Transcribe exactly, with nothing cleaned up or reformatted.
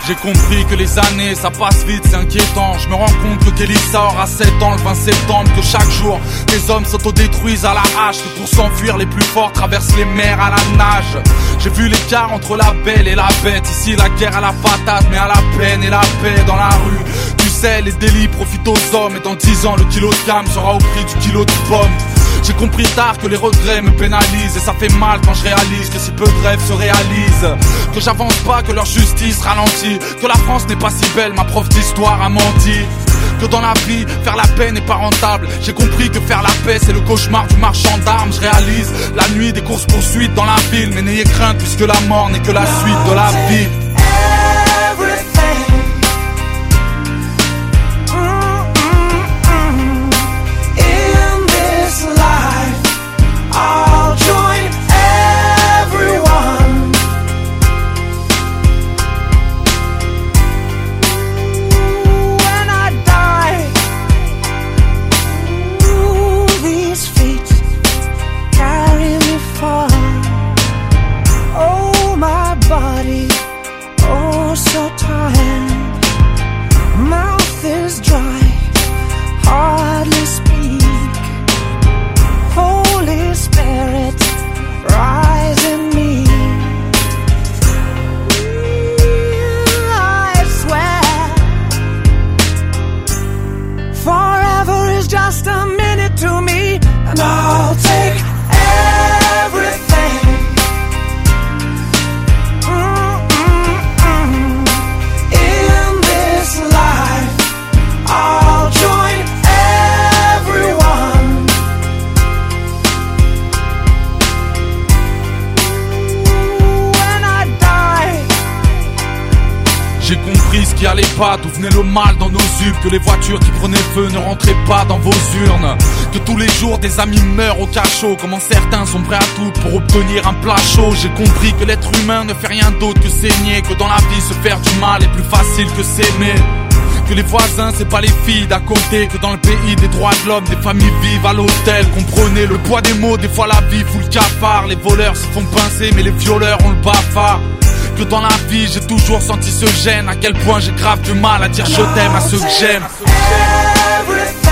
J'ai compris que les années ça passe vite, c'est inquiétant. Je me rends compte que Kélissa aura sept ans le vingt septembre. Que chaque jour les hommes s'autodétruisent à la hache. Que pour s'enfuir les plus forts traversent les mers à la nage. J'ai vu l'écart entre la belle et la bête. Ici la guerre à la patate, mais à la peine et la paix dans la rue. Tu sais, les délits profitent aux hommes. Et dans dix ans le kilo de gamme sera au prix du kilo de pommes. J'ai compris tard que les regrets me pénalisent. Et ça fait mal quand je réalise que si peu de rêves se réalisent. Que j'avance pas, que leur justice ralentit. Que la France n'est pas si belle, ma prof d'histoire a menti. Que dans la vie, faire la paix n'est pas rentable. J'ai compris que faire la paix c'est le cauchemar du marchand d'armes. Je réalise la nuit des courses poursuites dans la ville. Mais n'ayez crainte puisque la mort n'est que la suite de la vie. So tired, mouth is dry, hardly speak. Holy Spirit, rise in me. I swear, forever is just a minute to me, and I'll take everything. J'ai compris ce qui allait pas, d'où venait le mal dans nos yeux. Que les voitures qui prenaient feu ne rentraient pas dans vos urnes. Que tous les jours des amis meurent au cachot. Comment certains sont prêts à tout pour obtenir un plat chaud. J'ai compris que l'être humain ne fait rien d'autre que saigner. Que dans la vie se faire du mal est plus facile que s'aimer. Que les voisins c'est pas les filles d'à côté. Que dans le pays des droits de l'homme des familles vivent à l'hôtel. Comprenez le poids des mots, des fois la vie fout le cafard. Les voleurs se font pincer mais les violeurs ont le bafard. Que dans la vie j'ai toujours senti ce gêne. À quel point j'ai grave du mal à dire je t'aime à ceux que j'aime.